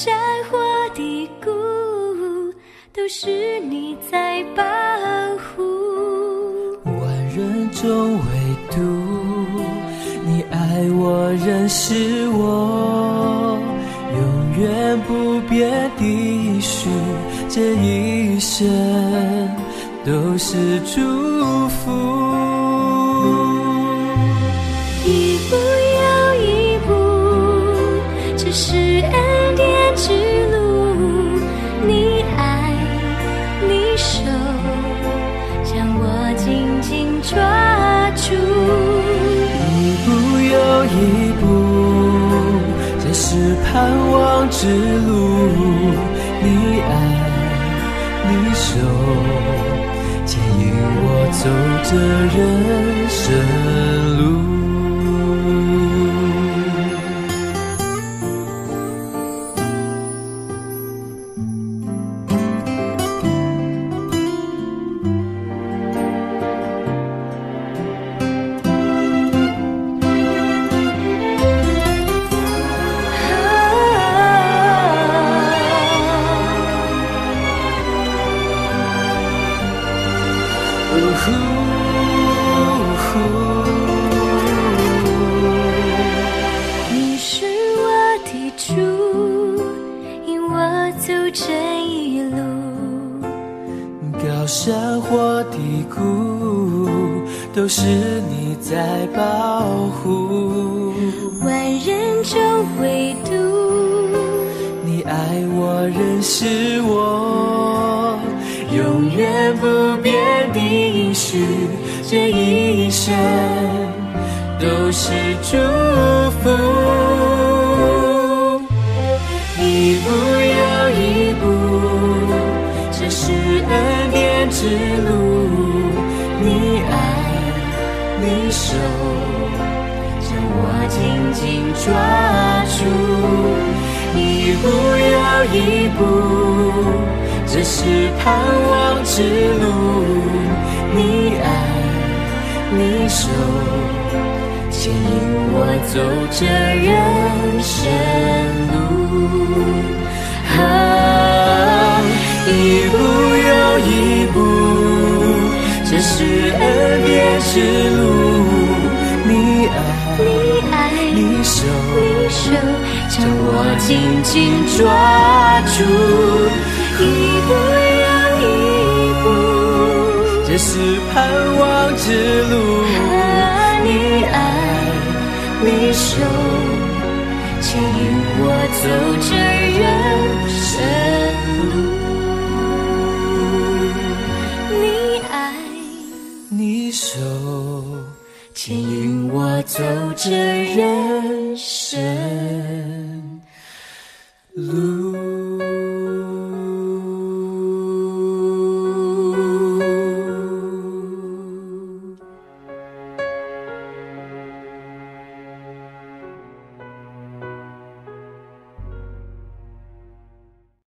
山或低谷，都是你在保护。 万人中唯独你爱我认识我，永远不变的应许，这一生都是祝福。 一步又一步，这是恩典之路，你爱你手将我紧紧抓住。 一步又一步，这是盼望之路，你爱你手牵引我走这人生路。 你是我的主，引我走这一路。 高山或低谷，都是你在保护。 万人中唯独你爱我认识我，永远不变的应许，这一生都是祝福。一步又一步，这是恩典之路，你爱你手将我紧紧抓住。一步又一步，这是盼望之路，你爱你手牵引我走这人生路。一步又一步，这是恩典之路，你爱你手将我紧紧抓住。一步又一步，这是盼望之路，你爱你手牵引我走这